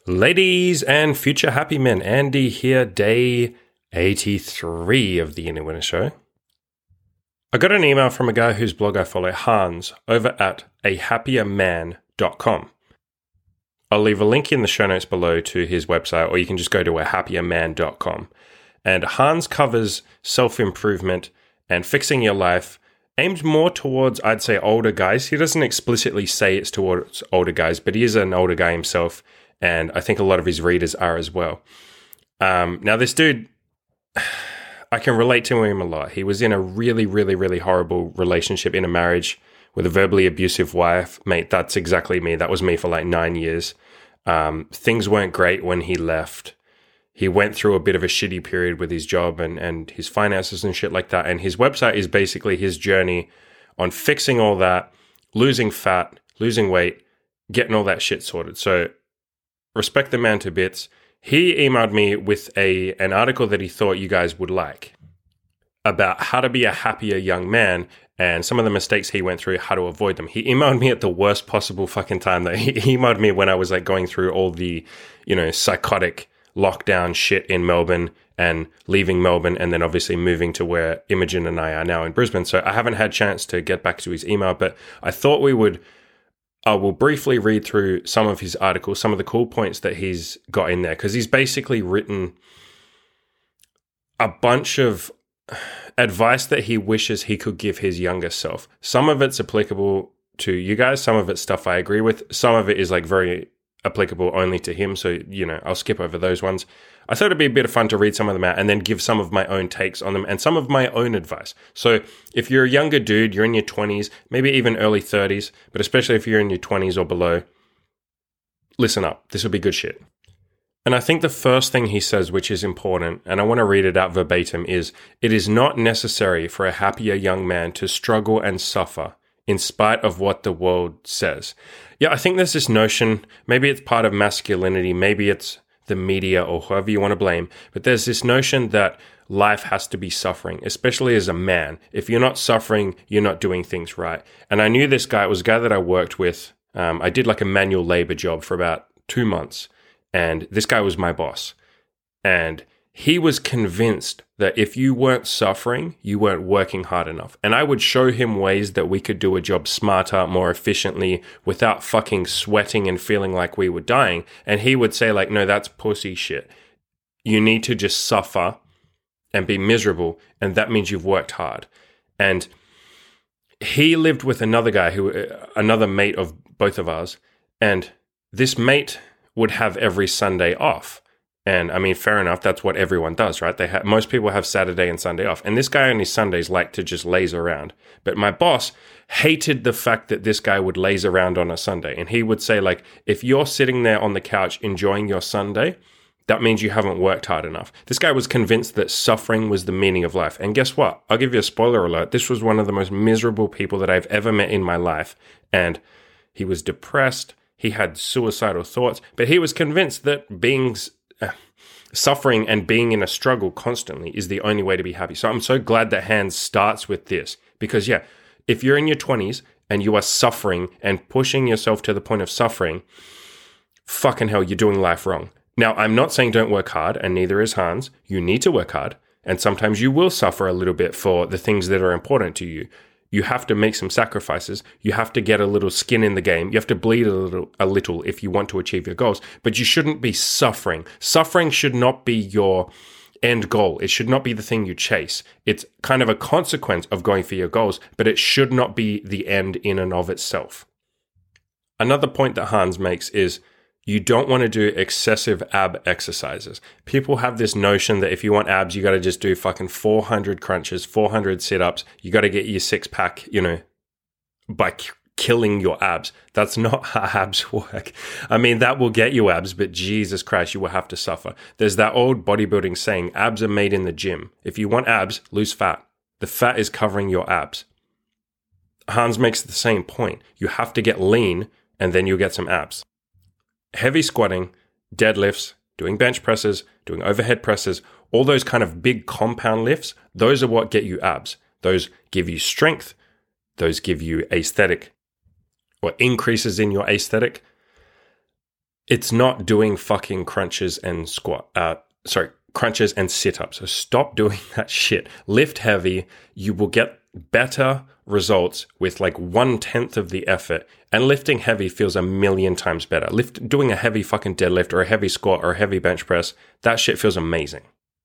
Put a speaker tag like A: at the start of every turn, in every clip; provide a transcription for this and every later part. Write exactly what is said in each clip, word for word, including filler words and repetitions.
A: Ladies and future happy men, Andy here, day eighty-three of the Inner Winner Show. I got an email from a guy whose blog I follow, Hans, over at a happier man dot com. I'll leave a link in the show notes below to his website, or you can just go to a happier man dot com. And Hans covers self-improvement and fixing your life, aimed more towards, I'd say, older guys. He doesn't explicitly say it's towards older guys, but he is an older guy himself. And I think a lot of his readers are as well. Um, now, this dude, I can relate to him a lot. He was in a really, really, really horrible relationship in a marriage with a verbally abusive wife. Mate, that's exactly me. That was me for like nine years. Um, things weren't great when he left. He went through a bit of a shitty period with his job and, and his finances and shit like that. And his website is basically his journey on fixing all that, losing fat, losing weight, getting all that shit sorted. So, respect the man to bits. He emailed me with a an article that he thought you guys would like about how to be a happier young man and some of the mistakes he went through, how to avoid them. He emailed me at the worst possible fucking time. That he emailed me when I was like going through all the, you know, psychotic lockdown shit in Melbourne and leaving Melbourne and then obviously moving to where Imogen and I are now in Brisbane. So I haven't had a chance to get back to his email, but I thought we would I will briefly read through some of his articles, some of the cool points that he's got in there, because he's basically written a bunch of advice that he wishes he could give his younger self. Some of it's applicable to you guys. Some of it's stuff I agree with. Some of it is like very applicable only to him. So, you know, I'll skip over those ones. I thought it'd be a bit of fun to read some of them out and then give some of my own takes on them and some of my own advice. So if you're a younger dude, you're in your twenties, maybe even early thirties, but especially if you're in your twenties or below, listen up. This will be good shit. And I think the first thing he says, which is important, and I want to read it out verbatim, is, it is not necessary for a happier young man to struggle and suffer in spite of what the world says. Yeah, I think there's this notion, maybe it's part of masculinity, maybe it's the media or whoever you want to blame, but there's this notion that life has to be suffering, especially as a man. If you're not suffering, you're not doing things right. And I knew this guy, it was a guy that I worked with. Um, I did like a manual labor job for about two months, and this guy was my boss. And he was convinced that if you weren't suffering, you weren't working hard enough. And I would show him ways that we could do a job smarter, more efficiently, without fucking sweating and feeling like we were dying. And he would say like, no, that's pussy shit. You need to just suffer and be miserable. And that means you've worked hard. And he lived with another guy, who, another mate of both of ours. And this mate would have every Sunday off. And I mean, fair enough, that's what everyone does, right? They ha- most people have Saturday and Sunday off. And this guy on his Sundays liked to just laze around. But my boss hated the fact that this guy would laze around on a Sunday. And he would say, like, if you're sitting there on the couch enjoying your Sunday, that means you haven't worked hard enough. This guy was convinced that suffering was the meaning of life. And guess what? I'll give you a spoiler alert. This was one of the most miserable people that I've ever met in my life. And he was depressed. He had suicidal thoughts. But he was convinced that being Uh, suffering and being in a struggle constantly is the only way to be happy. So I'm so glad that Hans starts with this, because yeah, if you're in your twenties and you are suffering and pushing yourself to the point of suffering, fucking hell, you're doing life wrong. Now, I'm not saying don't work hard, and neither is Hans. You need to work hard, and sometimes you will suffer a little bit for the things that are important to you. You have to make some sacrifices. You have to get a little skin in the game. You have to bleed a little, a little if you want to achieve your goals. But you shouldn't be suffering. Suffering should not be your end goal. It should not be the thing you chase. It's kind of a consequence of going for your goals, but it should not be the end in and of itself. Another point that Hans makes is, you don't want to do excessive ab exercises. People have this notion that if you want abs, you got to just do fucking four hundred crunches, four hundred sit-ups. You got to get your six pack, you know, by k- killing your abs. That's not how abs work. I mean, that will get you abs, but Jesus Christ, you will have to suffer. There's that old bodybuilding saying, abs are made in the gym. If you want abs, lose fat. The fat is covering your abs. Hans makes the same point. You have to get lean, and then you'll get some abs. Heavy squatting, deadlifts, doing bench presses, doing overhead presses, all those kind of big compound lifts, those are what get you abs. Those give you strength. Those give you aesthetic, or increases in your aesthetic. It's not doing fucking crunches and squat, uh, sorry, crunches and sit-ups. So stop doing that shit. Lift heavy. You will get better results with like one-tenth of the effort. And lifting heavy feels a million times better. Lift, doing a heavy fucking deadlift or a heavy squat or a heavy bench press, that shit feels amazing.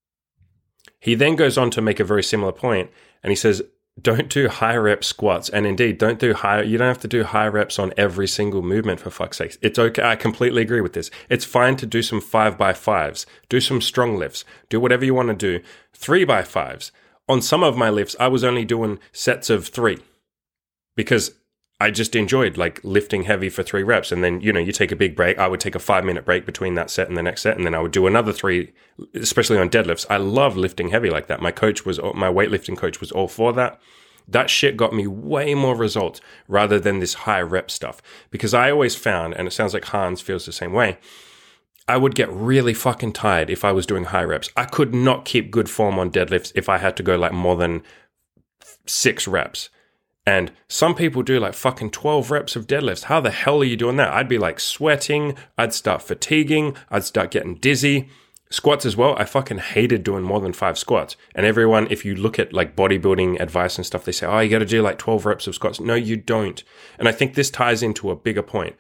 A: He then goes on to make a very similar point, and he says, don't do high rep squats. And indeed, don't do high, you don't have to do high reps on every single movement, for fuck's sake. It's okay. I completely agree with this. It's fine to do some five by fives, do some strong lifts, do whatever you want to do. Three by fives. On some of my lifts, I was only doing sets of three because I just enjoyed like lifting heavy for three reps. And then, you know, you take a big break. I would take a five minute break between that set and the next set. And then I would do another three, especially on deadlifts. I love lifting heavy like that. My coach was, my weightlifting coach was all for that. That shit got me way more results rather than this high rep stuff. Because I always found, and it sounds like Hans feels the same way, I would get really fucking tired if I was doing high reps. I could not keep good form on deadlifts if I had to go like more than six reps. And some people do like fucking twelve reps of deadlifts. How the hell are you doing that? I'd be like sweating. I'd start fatiguing. I'd start getting dizzy. Squats as well. I fucking hated doing more than five squats. And everyone, if you look at like bodybuilding advice and stuff, they say, oh, you got to do like twelve reps of squats. No, you don't. And I think this ties into a bigger point.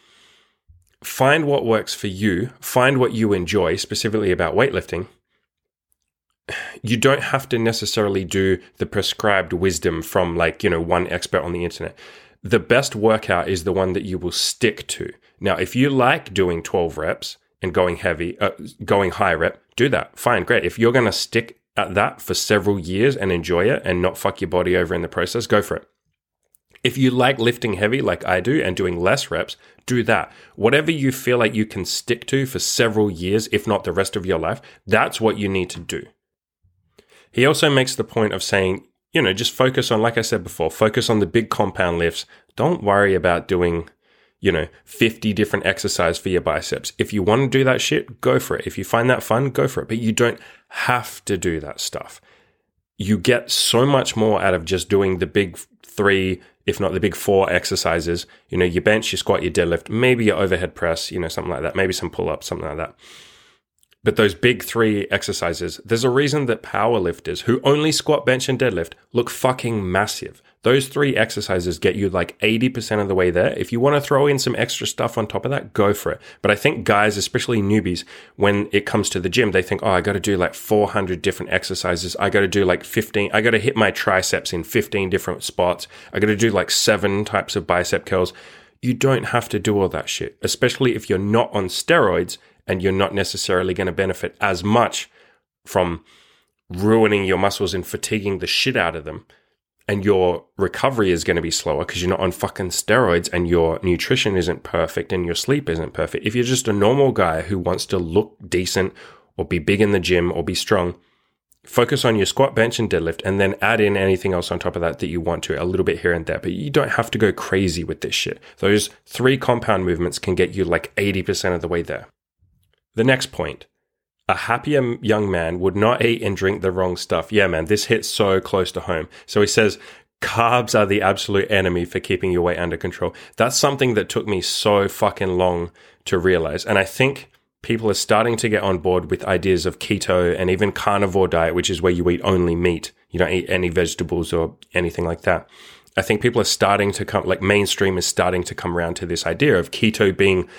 A: Find what works for you. Find what you enjoy, specifically about weightlifting. You don't have to necessarily do the prescribed wisdom from like, you know, one expert on the internet. The best workout is the one that you will stick to. Now, if you like doing twelve reps and going heavy, uh, going high rep, do that. Fine, great. If you're going to stick at that for several years and enjoy it and not fuck your body over in the process, go for it. If you like lifting heavy like I do and doing less reps, do that. Whatever you feel like you can stick to for several years, if not the rest of your life, that's what you need to do. He also makes the point of saying, you know, just focus on, like I said before, focus on the big compound lifts. Don't worry about doing, you know, fifty different exercises for your biceps. If you want to do that shit, go for it. If you find that fun, go for it. But you don't have to do that stuff. You get so much more out of just doing the big three, if not the big four exercises. You know, your bench, your squat, your deadlift, maybe your overhead press, you know, something like that. Maybe some pull-ups, something like that. But those big three exercises, there's a reason that power lifters who only squat, bench, and deadlift look fucking massive. Those three exercises get you like eighty percent of the way there. If you want to throw in some extra stuff on top of that, go for it. But I think guys, especially newbies, when it comes to the gym, they think, oh, I got to do like four hundred different exercises. I got to do like fifteen. I got to hit my triceps in fifteen different spots. I got to do like seven types of bicep curls. You don't have to do all that shit, especially if you're not on steroids and you're not necessarily going to benefit as much from ruining your muscles and fatiguing the shit out of them. And your recovery is going to be slower because you're not on fucking steroids and your nutrition isn't perfect and your sleep isn't perfect. If you're just a normal guy who wants to look decent or be big in the gym or be strong, focus on your squat, bench, and deadlift, and then add in anything else on top of that that you want to, a little bit here and there. But you don't have to go crazy with this shit. Those three compound movements can get you like eighty percent of the way there. The next point, a happier young man would not eat and drink the wrong stuff. Yeah, man, this hits so close to home. So he says, carbs are the absolute enemy for keeping your weight under control. That's something that took me so fucking long to realize. And I think people are starting to get on board with ideas of keto and even carnivore diet, which is where you eat only meat. You don't eat any vegetables or anything like that. I think people are starting to come, like mainstream is starting to come around to this idea of keto being...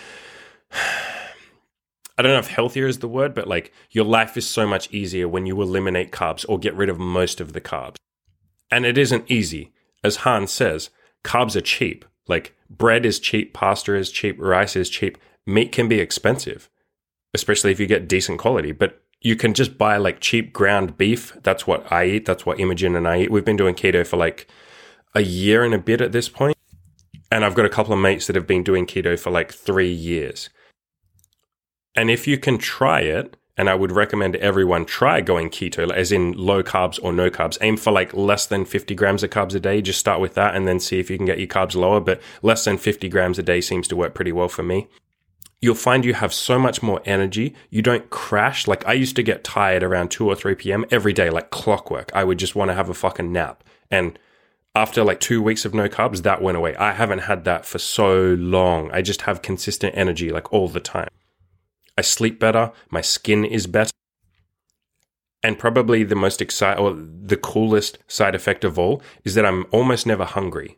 A: I don't know if healthier is the word, but like your life is so much easier when you eliminate carbs or get rid of most of the carbs. And it isn't easy. As Hans says, carbs are cheap. Like bread is cheap, pasta is cheap, rice is cheap. Meat can be expensive, especially if you get decent quality. But you can just buy like cheap ground beef. That's what I eat. That's what Imogen and I eat. We've been doing keto for like a year and a bit at this point. And I've got a couple of mates that have been doing keto for like three years. And if you can try it, and I would recommend everyone try going keto, as in low carbs or no carbs, aim for like less than fifty grams of carbs a day. Just start with that and then see if you can get your carbs lower. But less than fifty grams a day seems to work pretty well for me. You'll find you have so much more energy. You don't crash. Like I used to get tired around two or three p.m. every day, like clockwork. I would just want to have a fucking nap. And after like two weeks of no carbs, that went away. I haven't had that for so long. I just have consistent energy like all the time. I sleep better. My skin is better. And probably the most exciting or the coolest side effect of all is that I'm almost never hungry.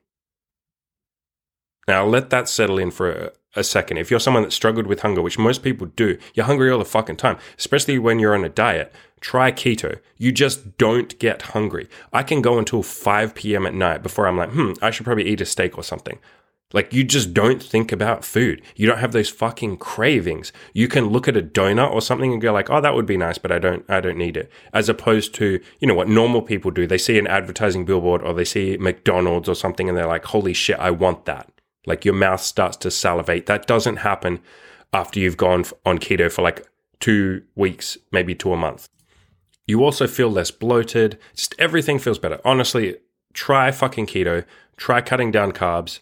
A: Now, let that settle in for a, a second. If you're someone that struggled with hunger, which most people do, you're hungry all the fucking time, especially when you're on a diet. Try keto. You just don't get hungry. I can go until five p.m. at night before I'm like, hmm, I should probably eat a steak or something. Like, you just don't think about food. You don't have those fucking cravings. You can look at a donut or something and go like, oh, that would be nice, but I don't, I don't need it. As opposed to, you know, what normal people do. They see an advertising billboard or they see McDonald's or something and they're like, holy shit, I want that. Like, your mouth starts to salivate. That doesn't happen after you've gone on keto for like two weeks, maybe to a month. You also feel less bloated. Just everything feels better. Honestly, try fucking keto. Try cutting down carbs.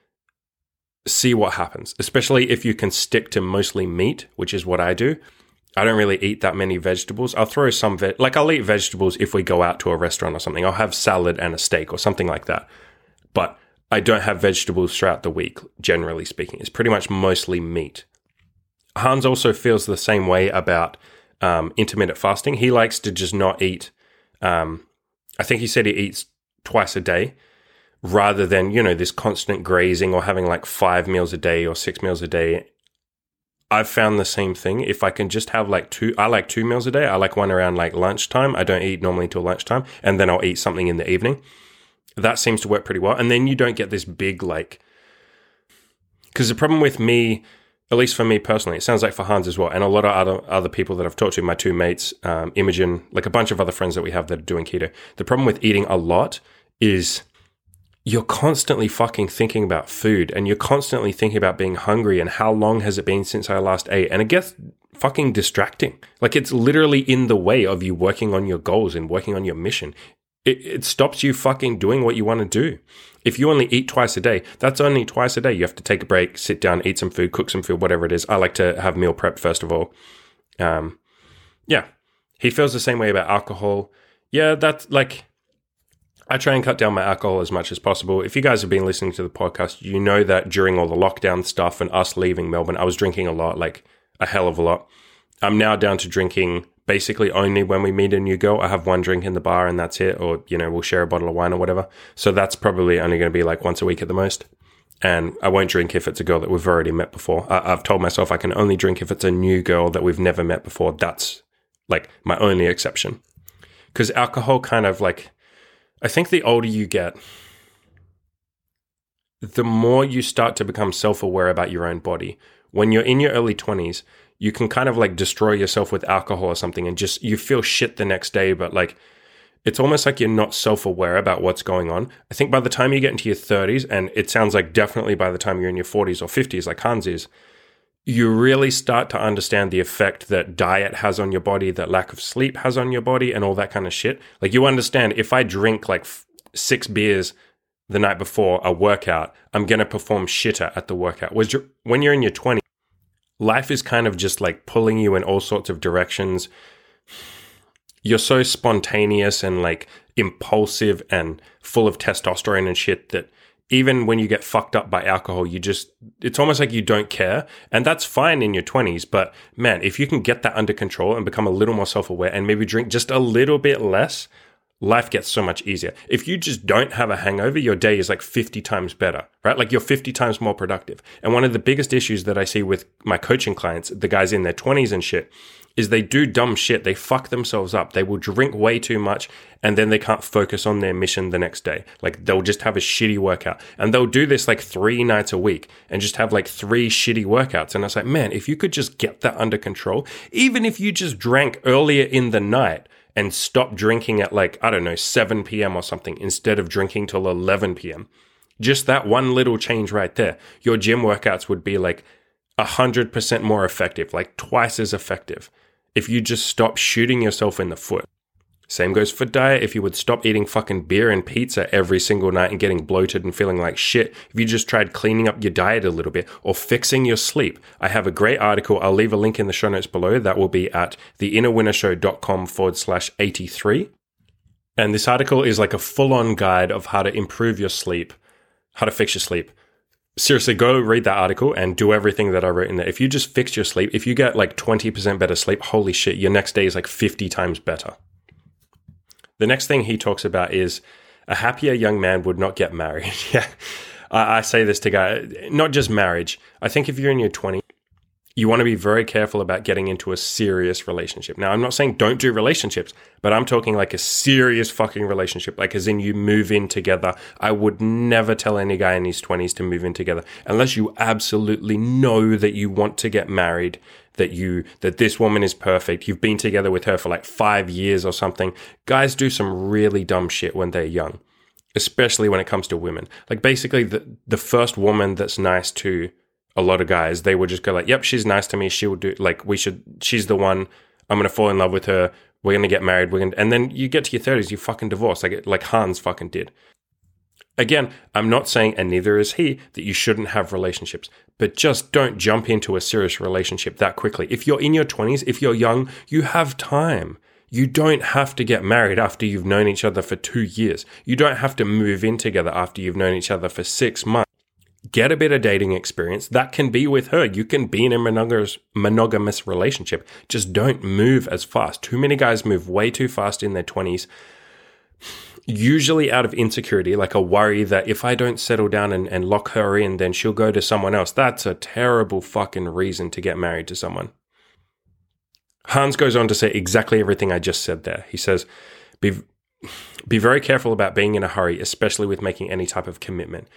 A: See what happens, especially if you can stick to mostly meat, which is what I do. I don't really eat that many vegetables. I'll throw some, ve- like I'll eat vegetables if we go out to a restaurant or something. I'll have salad and a steak or something like that. But I don't have vegetables throughout the week, generally speaking. It's pretty much mostly meat. Hans also feels the same way about um, intermittent fasting. He likes to just not eat. Um, I think he said he eats twice a day, rather than, you know, this constant grazing or having like five meals a day or six meals a day. I've found the same thing. If I can just have like two, I like two meals a day. I like one around like lunchtime. I don't eat normally till lunchtime, and then I'll eat something in the evening. That seems to work pretty well. And then you don't get this big like, because the problem with me, at least for me personally, it sounds like for Hans as well, and a lot of other other people that I've talked to, my two mates, um, Imogen, like a bunch of other friends that we have that are doing keto. The problem with eating a lot is you're constantly fucking thinking about food, and you're constantly thinking about being hungry and how long has it been since I last ate. And it gets fucking distracting. Like, it's literally in the way of you working on your goals and working on your mission. It, it stops you fucking doing what you want to do. If you only eat twice a day, that's only twice a day. You have to take a break, sit down, eat some food, cook some food, whatever it is. I like to have meal prep first of all. Um, yeah. He feels the same way about alcohol. Yeah, that's like, I try and cut down my alcohol as much as possible. If you guys have been listening to the podcast, you know that during all the lockdown stuff and us leaving Melbourne, I was drinking a lot, like a hell of a lot. I'm now down to drinking basically only when we meet a new girl. I have one drink in the bar and that's it. Or, you know, we'll share a bottle of wine or whatever. So that's probably only going to be like once a week at the most. And I won't drink if it's a girl that we've already met before. I- I've told myself I can only drink if it's a new girl that we've never met before. That's like my only exception. Because alcohol kind of like, I think the older you get, the more you start to become self-aware about your own body. When you're in your early twenties, you can kind of like destroy yourself with alcohol or something and just, you feel shit the next day, but like, it's almost like you're not self-aware about what's going on. I think by the time you get into your thirties, and it sounds like definitely by the time you're in your forties or fifties, like Hans is, you really start to understand the effect that diet has on your body, that lack of sleep has on your body, and all that kind of shit. Like, you understand, if I drink like f- six beers the night before a workout, I'm going to perform shitter at the workout. When you're in your twenties, life is kind of just like pulling you in all sorts of directions. You're so spontaneous and like impulsive and full of testosterone and shit that even when you get fucked up by alcohol, you just, it's almost like you don't care. And that's fine in your twenties. But man, if you can get that under control and become a little more self-aware and maybe drink just a little bit less, life gets so much easier. If you just don't have a hangover, your day is like fifty times better, right? Like, you're fifty times more productive. And one of the biggest issues that I see with my coaching clients, the guys in their twenties and shit, is they do dumb shit. They fuck themselves up. They will drink way too much and then they can't focus on their mission the next day. Like, they'll just have a shitty workout, and they'll do this like three nights a week and just have like three shitty workouts. And I was like, man, if you could just get that under control, even if you just drank earlier in the night and stop drinking at like, I don't know, seven p.m. or something instead of drinking till eleven p.m. Just that one little change right there, your gym workouts would be like one hundred percent more effective, like twice as effective, if you just stop shooting yourself in the foot. Same goes for diet. If you would stop eating fucking beer and pizza every single night and getting bloated and feeling like shit, if you just tried cleaning up your diet a little bit or fixing your sleep. I have a great article. I'll leave a link in the show notes below. That will be at theinnerwinnershow.com forward slash 83. And this article is like a full-on guide of how to improve your sleep, how to fix your sleep. Seriously, go read that article and do everything that I wrote in there. If you just fix your sleep, if you get like twenty percent better sleep, holy shit, your next day is like fifty times better. The next thing he talks about is a happier young man would not get married. Yeah, I, I say this to guys, not just marriage. I think if you're in your twenties, you want to be very careful about getting into a serious relationship. Now, I'm not saying don't do relationships, but I'm talking like a serious fucking relationship, like as in you move in together. I would never tell any guy in his twenties to move in together unless you absolutely know that you want to get married, that you that this woman is perfect. You've been together with her for like five years or something. Guys do some really dumb shit when they're young, especially when it comes to women. Like basically the, the first woman that's nice to a lot of guys, they would just go like, yep, she's nice to me. She will do, like, we should, she's the one. I'm going to fall in love with her. We're going to get married. We're going to, and then you get to your thirties, you fucking divorce, like, like Hans fucking did. Again, I'm not saying, and neither is he, that you shouldn't have relationships, but just don't jump into a serious relationship that quickly. If you're in your twenties, if you're young, you have time. You don't have to get married after you've known each other for two years. You don't have to move in together after you've known each other for six months. Get a bit of dating experience. That can be with her. You can be in a monogamous, monogamous relationship. Just don't move as fast. Too many guys move way too fast in their twenties, usually out of insecurity, like a worry that if I don't settle down and, and lock her in, then she'll go to someone else. That's a terrible fucking reason to get married to someone. Hans goes on to say exactly everything I just said there. He says, be, be very careful about being in a hurry, especially with making any type of commitment.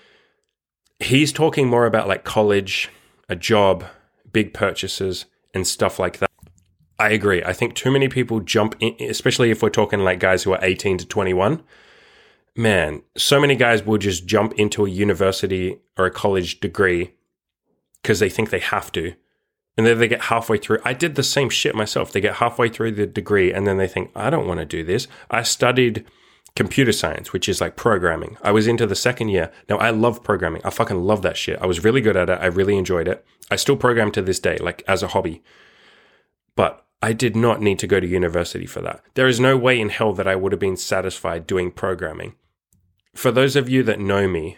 A: He's talking more about like college, a job, big purchases, and stuff like that. I agree. I think too many people jump in, especially if we're talking like guys who are eighteen to twenty-one. Man, so many guys will just jump into a university or a college degree because they think they have to. And then they get halfway through. I did the same shit myself. They get halfway through the degree and then they think, I don't want to do this. I studied computer science, which is like programming. I was into the second year. Now, I love programming. I fucking love that shit. I was really good at it. I really enjoyed it. I still program to this day, like as a hobby. But I did not need to go to university for that. There is no way in hell that I would have been satisfied doing programming. For those of you that know me,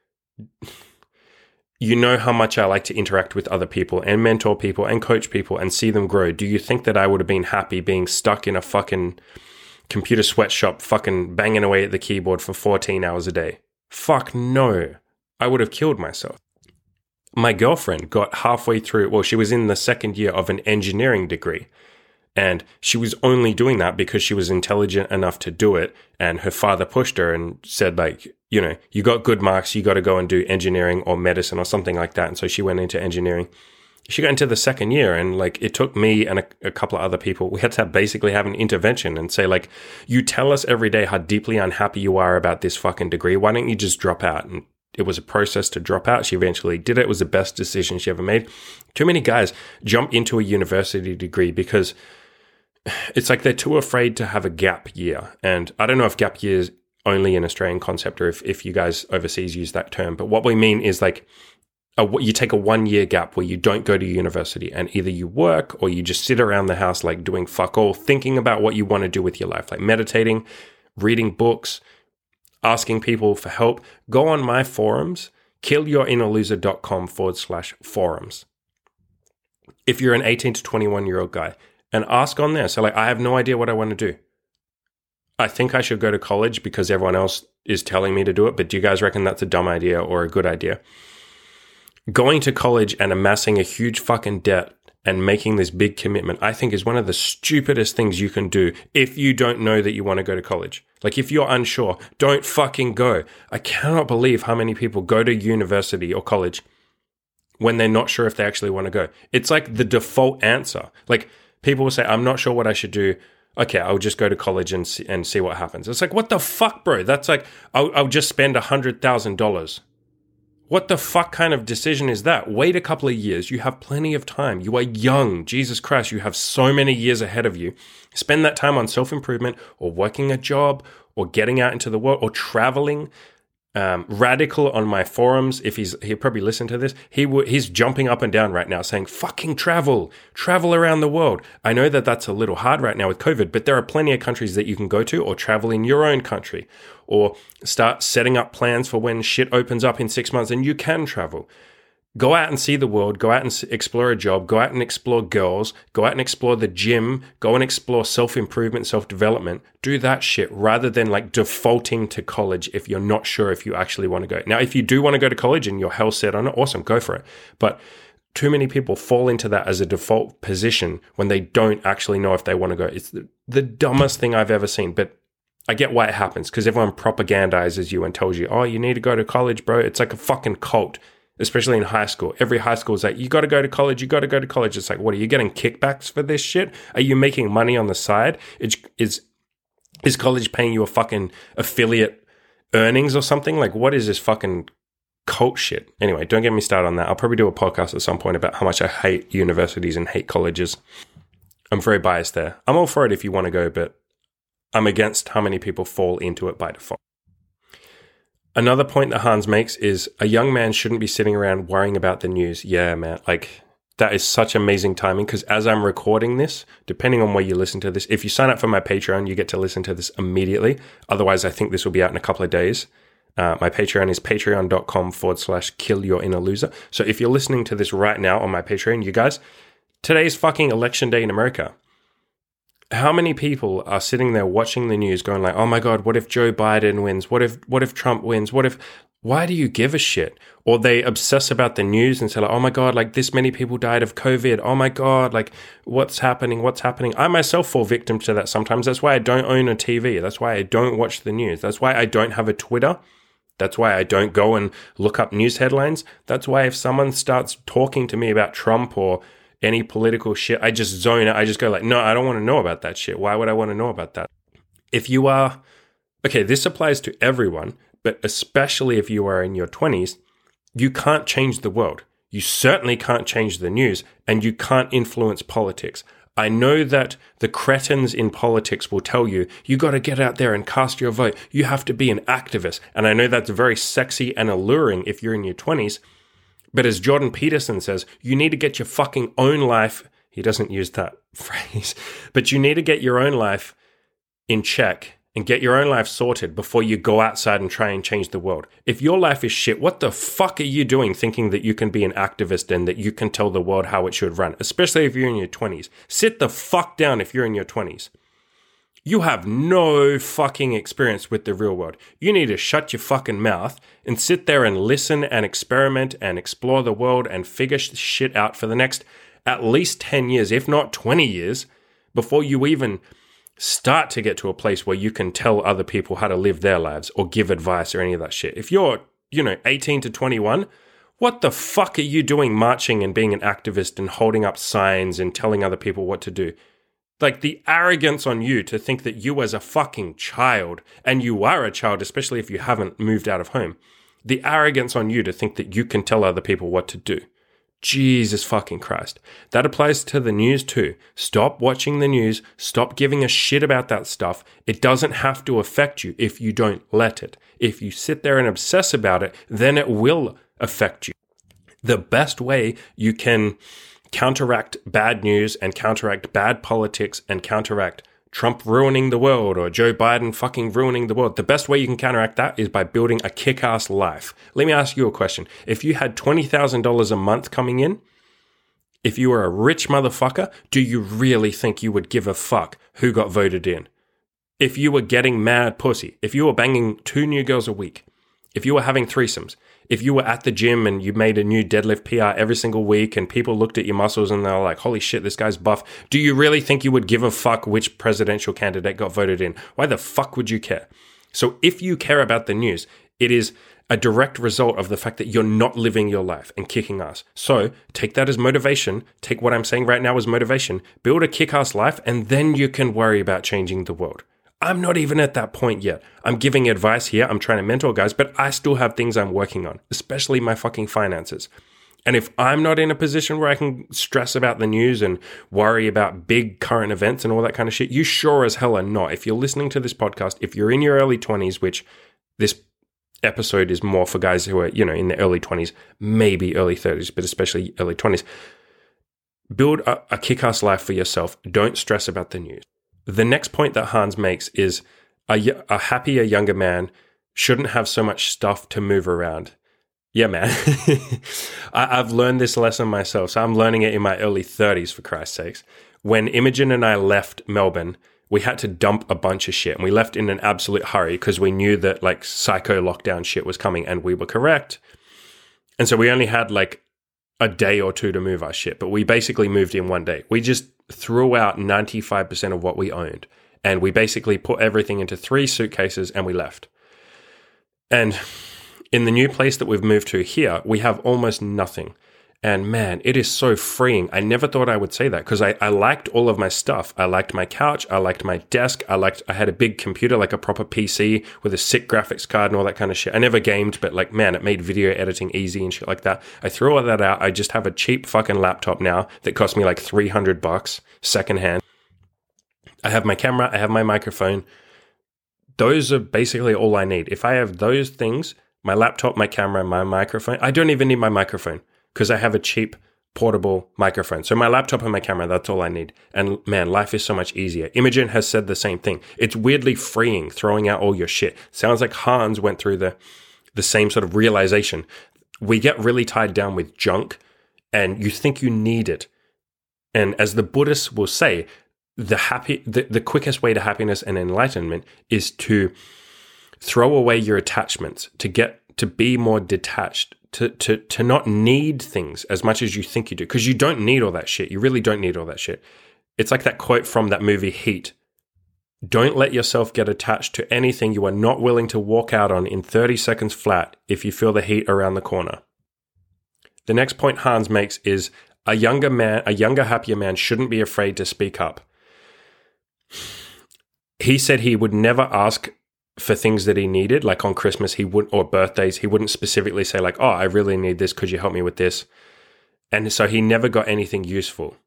A: you know how much I like to interact with other people and mentor people and coach people and see them grow. Do you think that I would have been happy being stuck in a fucking computer sweatshop fucking banging away at the keyboard for fourteen hours a day? Fuck no. I would have killed myself. My girlfriend got halfway through, well, she was in the second year of an engineering degree. And she was only doing that because she was intelligent enough to do it. And her father pushed her and said, like, you know, you got good marks, you got to go and do engineering or medicine or something like that. And so she went into engineering. She got into the second year and like it took me and a, a couple of other people, we had to basically have an intervention and say like, you tell us every day how deeply unhappy you are about this fucking degree. Why don't you just drop out? And it was a process to drop out. She eventually did it. It was the best decision she ever made. Too many guys jump into a university degree because it's like they're too afraid to have a gap year. And I don't know if gap year is only an Australian concept or if, if you guys overseas use that term. But what we mean is like, A, you take a one-year gap where you don't go to university and either you work or you just sit around the house like doing fuck all, thinking about what you want to do with your life, like meditating, reading books, asking people for help. Go on my forums, killyourinnerloser.com forward slash forums. If you're an eighteen to twenty-one-year-old guy, and ask on there. So like, I have no idea what I want to do. I think I should go to college because everyone else is telling me to do it, but do you guys reckon that's a dumb idea or a good idea? Going to college and amassing a huge fucking debt and making this big commitment, I think is one of the stupidest things you can do if you don't know that you want to go to college. Like if you're unsure, don't fucking go. I cannot believe how many people go to university or college when they're not sure if they actually want to go. It's like the default answer. Like people will say, I'm not sure what I should do. Okay, I'll just go to college and see, and see what happens. It's like, what the fuck, bro? That's like, I'll, I'll just spend one hundred thousand dollars. What the fuck kind of decision is that? Wait a couple of years. You have plenty of time. You are young. Jesus Christ, you have so many years ahead of you. Spend that time on self-improvement or working a job or getting out into the world or traveling. um, radical on my forums, if he's he'll probably listen to this, he w- he's jumping up and down right now saying, fucking travel, travel around the world. I know that that's a little hard right now with COVID, but there are plenty of countries that you can go to, or travel in your own country, or start setting up plans for when shit opens up in six months and you can travel. Go out and see the world, go out and explore a job, go out and explore girls, go out and explore the gym, go and explore self-improvement, self-development. Do that shit rather than like defaulting to college if you're not sure if you actually want to go. Now, if you do want to go to college and you're hell set on it, awesome, go for it. But too many people fall into that as a default position when they don't actually know if they want to go. It's the, the dumbest thing I've ever seen, but I get why it happens because everyone propagandizes you and tells you, oh, you need to go to college, bro. It's like a fucking cult. Especially in high school. Every high school is like, you got to go to college, you got to go to college. It's like, what, are you getting kickbacks for this shit? Are you making money on the side? Is, is, is college paying you a fucking affiliate earnings or something? Like, what is this fucking cult shit? Anyway, don't get me started on that. I'll probably do a podcast at some point about how much I hate universities and hate colleges. I'm very biased there. I'm all for it if you want to go, but I'm against how many people fall into it by default. Another point that Hans makes is a young man shouldn't be sitting around worrying about the news. Yeah, man. Like, that is such amazing timing because as I'm recording this, depending on where you listen to this, if you sign up for my Patreon, you get to listen to this immediately. Otherwise, I think this will be out in a couple of days. Uh, my Patreon is patreon.com forward slash kill your inner loser. So if you're listening to this right now on my Patreon, you guys, today's fucking election day in America. How many people are sitting there watching the news going like, oh my God, what if Joe Biden wins? What if what if Trump wins? What if, why do you give a shit? Or they obsess about the news and say like, oh my God, like this many people died of COVID. Oh my God, like what's happening? What's happening? I myself fall victim to that sometimes. That's why I don't own a T V. That's why I don't watch the news. That's why I don't have a Twitter. That's why I don't go and look up news headlines. That's why if someone starts talking to me about Trump or any political shit, I just zone out. I just go like, no, I don't want to know about that shit. Why would I want to know about that? If you are, okay, this applies to everyone, but especially if you are in your twenties, you can't change the world. You certainly can't change the news, and you can't influence politics. I know that the cretins in politics will tell you, you got to get out there and cast your vote. You have to be an activist. And I know that's very sexy and alluring if you're in your twenties. But as Jordan Peterson says, you need to get your fucking own life. He doesn't use that phrase, but you need to get your own life in check and get your own life sorted before you go outside and try and change the world. If your life is shit, what the fuck are you doing thinking that you can be an activist and that you can tell the world how it should run, especially if you're in your twenties? Sit the fuck down if you're in your twenties. You have no fucking experience with the real world. You need to shut your fucking mouth and sit there and listen and experiment and explore the world and figure shit out for the next at least ten years, if not twenty years, before you even start to get to a place where you can tell other people how to live their lives or give advice or any of that shit. If you're, you know, eighteen to twenty-one, what the fuck are you doing marching and being an activist and holding up signs and telling other people what to do? Like the arrogance on you to think that you as a fucking child, and you are a child, especially if you haven't moved out of home, the arrogance on you to think that you can tell other people what to do. Jesus fucking Christ. That applies to the news too. Stop watching the news. Stop giving a shit about that stuff. It doesn't have to affect you if you don't let it. If you sit there and obsess about it, then it will affect you. The best way you can counteract bad news and counteract bad politics and counteract Trump ruining the world or Joe Biden fucking ruining the world, the best way you can counteract that is by building a kick-ass life. Let me ask you a question. If you had twenty thousand dollars a month coming in, if you were a rich motherfucker, do you really think you would give a fuck who got voted in? If you were getting mad pussy, if you were banging two new girls a week, if you were having threesomes, if you were at the gym and you made a new deadlift P R every single week and people looked at your muscles and they were like, holy shit, this guy's buff. Do you really think you would give a fuck which presidential candidate got voted in? Why the fuck would you care? So if you care about the news, it is a direct result of the fact that you're not living your life and kicking ass. So take that as motivation. Take what I'm saying right now as motivation. Build a kick-ass life and then you can worry about changing the world. I'm not even at that point yet. I'm giving advice here. I'm trying to mentor guys, but I still have things I'm working on, especially my fucking finances. And if I'm not in a position where I can stress about the news and worry about big current events and all that kind of shit, you sure as hell are not. If you're listening to this podcast, if you're in your early twenties, which this episode is more for guys who are, you know, in the early twenties, maybe early thirties, but especially early twenties. Build a, a kick-ass life for yourself. Don't stress about the news. The next point that Hans makes is a, a happier younger man shouldn't have so much stuff to move around. Yeah, man. I, I've learned this lesson myself. So I'm learning it in my early thirties, for Christ's sakes. When Imogen and I left Melbourne, we had to dump a bunch of shit. And we left in an absolute hurry because we knew that like psycho lockdown shit was coming, and we were correct. And so we only had like a day or two to move our shit, but we basically moved in one day. We just threw out ninety-five percent of what we owned, and we basically put everything into three suitcases and we left. And in the new place that we've moved to here, we have almost nothing. And man, it is so freeing. I never thought I would say that because I, I liked all of my stuff. I liked my couch. I liked my desk. I liked, I had a big computer, like a proper P C with a sick graphics card and all that kind of shit. I never gamed, but like, man, it made video editing easy and shit like that. I threw all that out. I just have a cheap fucking laptop now that cost me like three hundred bucks secondhand. I have my camera. I have my microphone. Those are basically all I need. If I have those things, my laptop, my camera, my microphone, I don't even need my microphone, because I have a cheap portable microphone. So my laptop and my camera, that's all I need. And man, life is so much easier. Imogen has said the same thing. It's weirdly freeing throwing out all your shit. Sounds like Hans went through the, the same sort of realization. We get really tied down with junk and you think you need it. And as the Buddhists will say, the happy, the, the quickest way to happiness and enlightenment is to throw away your attachments, to get, to be more detached, to to to not need things as much as you think you do, because you don't need all that shit. You really don't need all that shit. It's like that quote from that movie Heat. Don't let yourself get attached to anything you are not willing to walk out on in thirty seconds flat if you feel the heat around the corner. The next point Hans makes is a younger man, a younger, happier man shouldn't be afraid to speak up. He said he would never ask for things that he needed, like on Christmas, he wouldn't, or birthdays, he wouldn't specifically say like, oh, I really need this. Could you help me with this? And so he never got anything useful.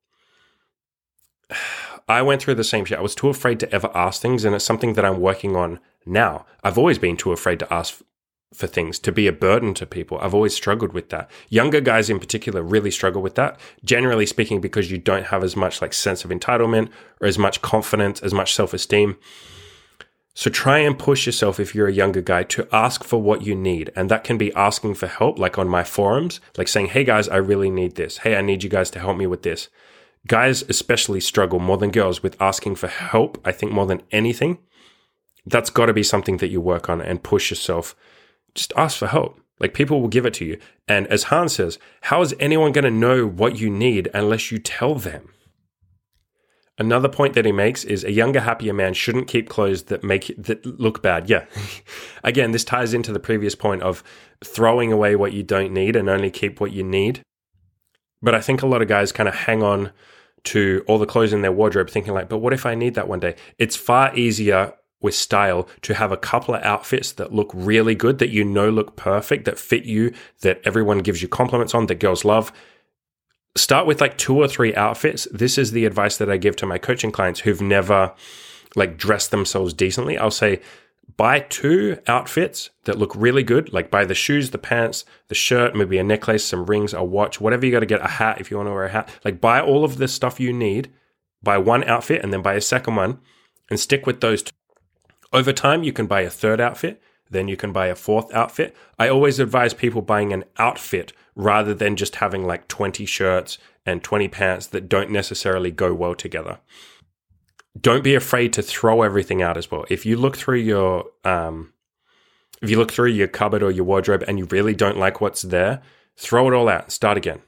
A: I went through the same shit. I was too afraid to ever ask things. And it's something that I'm working on now. I've always been too afraid to ask for things, to be a burden to people. I've always struggled with that. Younger guys in particular really struggle with that. Generally speaking, because you don't have as much like sense of entitlement or as much confidence, as much self-esteem. So try and push yourself, if you're a younger guy, to ask for what you need. And that can be asking for help, like on my forums, like saying, hey guys, I really need this. Hey, I need you guys to help me with this. Guys especially struggle more than girls with asking for help, I think more than anything. That's got to be something that you work on and push yourself. Just ask for help. Like people will give it to you. And as Hans says, how is anyone going to know what you need unless you tell them? Another point that he makes is a younger, happier man shouldn't keep clothes that make that look bad. Yeah. Again, this ties into the previous point of throwing away what you don't need and only keep what you need. But I think a lot of guys kind of hang on to all the clothes in their wardrobe thinking like, but what if I need that one day? It's far easier with style to have a couple of outfits that look really good, that you know look perfect, that fit you, that everyone gives you compliments on, that girls love. Start with like two or three outfits. This is the advice that I give to my coaching clients who've never like dressed themselves decently. I'll say, buy two outfits that look really good. Like buy the shoes, the pants, the shirt, maybe a necklace, some rings, a watch, whatever you got to get, a hat if you want to wear a hat. Like buy all of the stuff you need, buy one outfit and then buy a second one and stick with those two. Over time, you can buy a third outfit. Then you can buy a fourth outfit. I always advise people buying an outfit rather than just having like twenty shirts and twenty pants that don't necessarily go well together. Don't be afraid to throw everything out as well. If you look through your, um, if you look through your cupboard or your wardrobe and you really don't like what's there, throw it all out. Start again.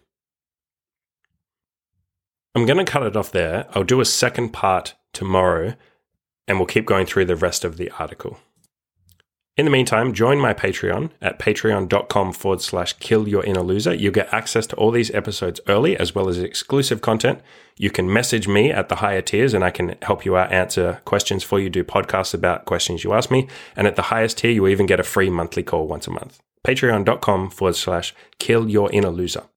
A: I'm going to cut it off there. I'll do a second part tomorrow and we'll keep going through the rest of the article. In the meantime, join my Patreon at patreon.com forward slash kill your inner loser. You get access to all these episodes early, as well as exclusive content. You can message me at the higher tiers and I can help you out, answer questions for you, do podcasts about questions you ask me. And at the highest tier, you even get a free monthly call once a month. Patreon.com forward slash kill your inner loser.